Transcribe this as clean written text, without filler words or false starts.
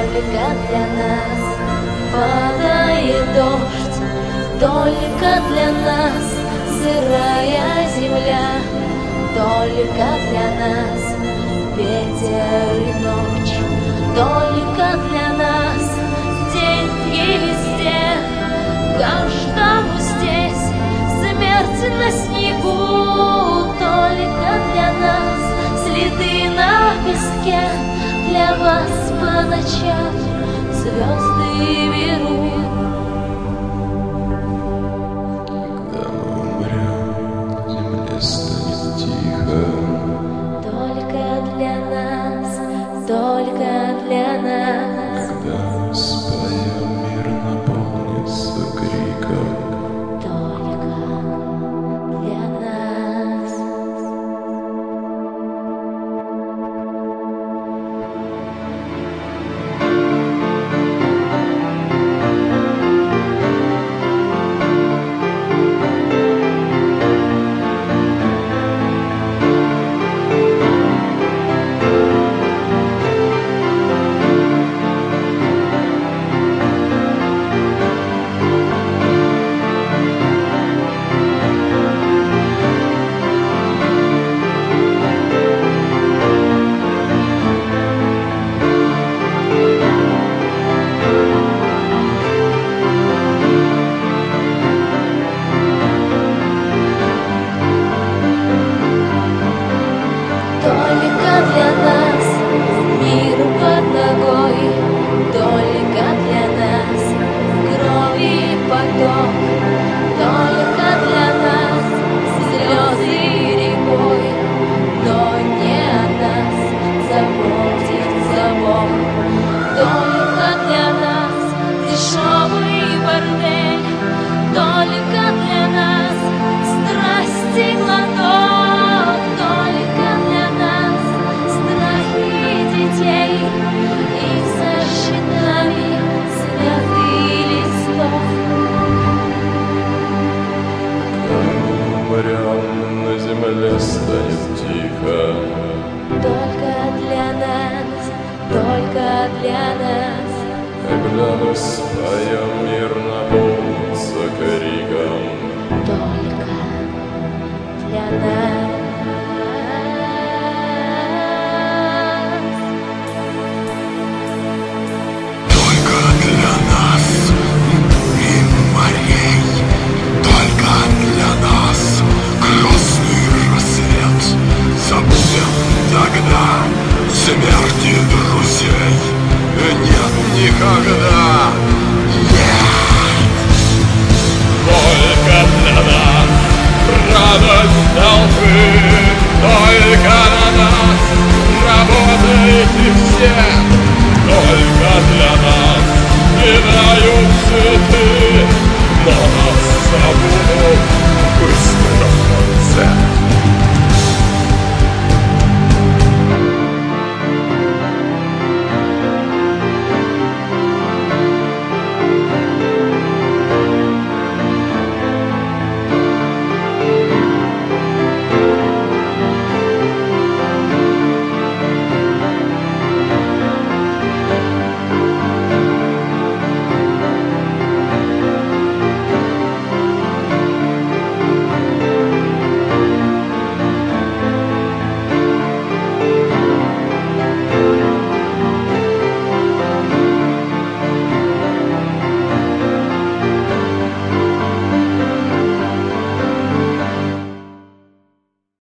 только для нас падает дождь, только для нас сырая земля, только для нас ветер и ночь, только для нас деньги везде, каждому здесь смерть на снегу, только для нас следы на песке, для вас по ночам звезды берут. Когда мы умрем, земле станет тихо. Только для нас, только для нас. Когда мы споем, мир наполнится криком. Только для нас. Только для нас мир под ногой, только для нас крови поток, только для нас слезы рекой, но не о нас заботится Бог. Только для нас дешевый бордель, только для нас страсти глоток, только для нас страхи детей и за щитами святый листов. Когда мы умрем, на земле станет тихо. Только для нас, только для нас. Когда мы споем, мир наполнится криком. Только для нас. Только для нас и морей, только для нас красный рассвет. Забудем тогда смерти друзей. Нет никогда, нет. Только для нас радость толпы, только на нас работайте все.